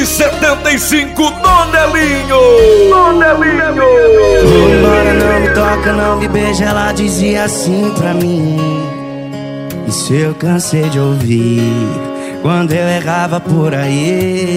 75, Donelinho. Embora não me toca, não me beija, ela dizia assim pra mim. Isso eu cansei de ouvir quando eu errava por aí.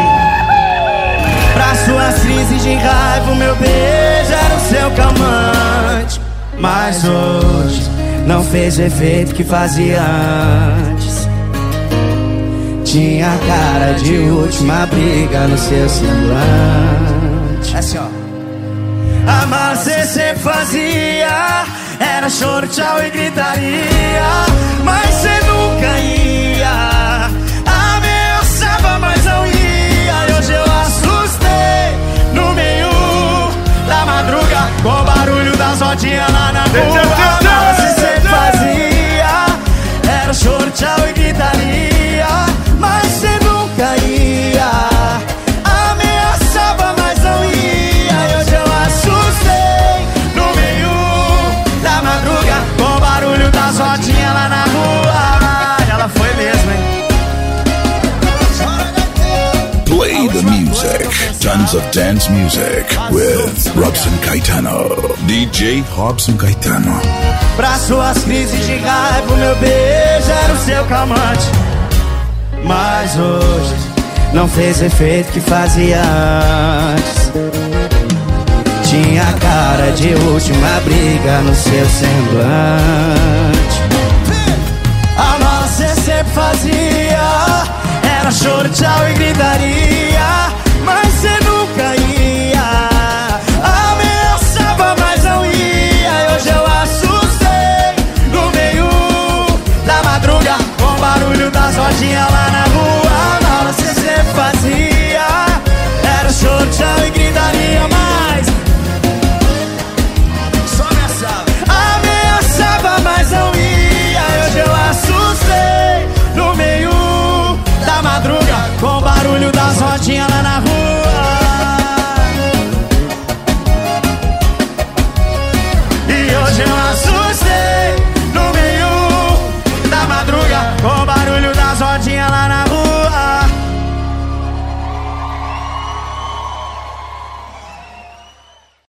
Pra suas crises de raiva, o meu beijo era o seu calmante. Mas hoje não fez o efeito que fazia antes. Tinha cara de última briga no seu semblante. Assim, ó. Amar cê sempre fazia, era choro, tchau e gritaria. Mas cê nunca ia, ameaçava, mas não ia. E hoje eu assustei no meio da madruga, com o barulho das rodinhas lá na rua. Amar cê sempre fazia, era choro, tchau e gritaria. Mas cê nunca ia, ameaçava, mas não ia. E hoje eu assustei no meio da madruga, com o barulho das rodinhas lá na rua. Ela foi mesmo, hein? Play the music. Tons of dance music with Robson Caetano. DJ Robson Caetano. Pra suas crises de raiva, o meu beijo era o seu calmante. Mas hoje não fez efeito que fazia antes. Tinha cara de última briga no seu semblante. A nossa sempre fazia,